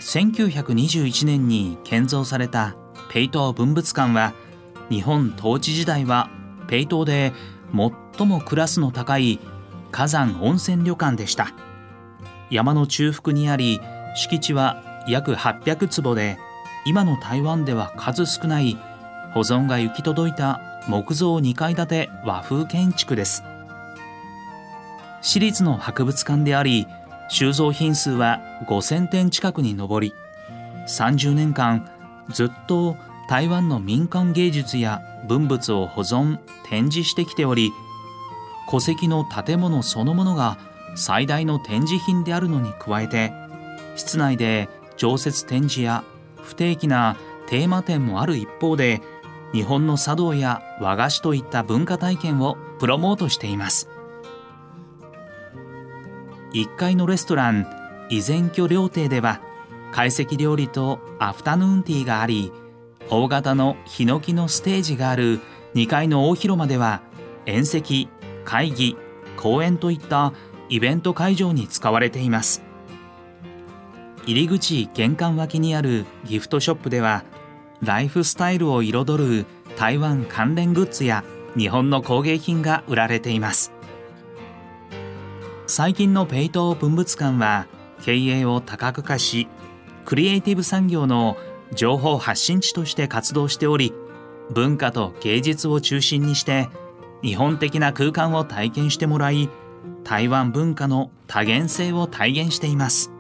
1921年に建造された北東文物館は、日本統治時代は北東で最もクラスの高い火山温泉旅館でした。山の中腹にあり、敷地は約800坪で、今の台湾では数少ない保存が行き届いた木造2階建て和風建築です。私立の博物館であり、収蔵品数は5000点近くに上り、30年間ずっと台湾の民間芸術や文物を保存・展示してきており、戸籍の建物そのものが最大の展示品であるのに加えて、室内で常設展示や不定期なテーマ展もある一方で、日本の茶道や和菓子といった文化体験をプロモートしています。1階のレストラン依然居料亭では、懐石料理とアフタヌーンティーがあり、大型のヒノキのステージがある2階の大広間では、宴席、会議、講演といったイベント会場に使われています。入り口玄関脇にあるギフトショップでは、ライフスタイルを彩る台湾関連グッズや日本の工芸品が売られています。最近の北東文物館は経営を多角化し、クリエイティブ産業の情報発信地として活動しており、文化と芸術を中心にして日本的な空間を体験してもらい、台湾文化の多元性を体現しています。